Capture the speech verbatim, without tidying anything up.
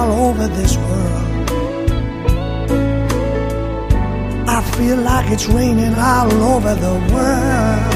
all over this world. I feel like it's raining all over the world.